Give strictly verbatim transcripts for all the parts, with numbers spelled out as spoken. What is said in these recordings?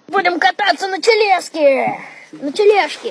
Будем кататься на тележке. На тележке.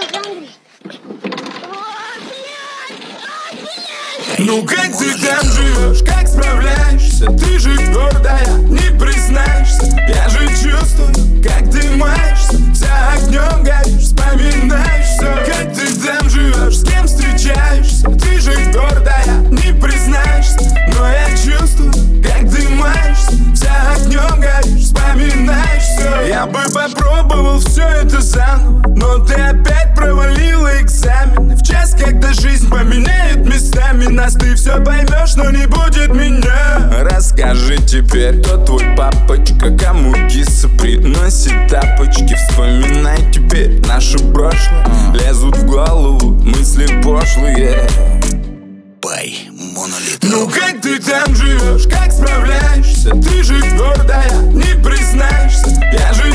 Ну как ты там живешь, как справляешься? Ты же гордая, не признаешься. Я же чувствую, как ты маешься. Вся огнем горишь, вспоминаешь все. Как ты там живешь, с кем встречаешься? Ты же гордая, не признаешься. Но я чувствую, как ты маешься. Вся огнем горишь, вспоминаешь все. Я бы попробовал все это заново, но ты опять провалила экзамены. В час, когда жизнь поменяет местами нас, ты все поймешь, но не будет меня. Расскажи теперь, кто твой папочка, кому киса приносит тапочки. Вспоминай теперь наше прошлое, лезут в голову мысли пошлые. Пай, монолит. Ну как ты там живешь, как справляешься? Ты же гордая, не признаешься. Я же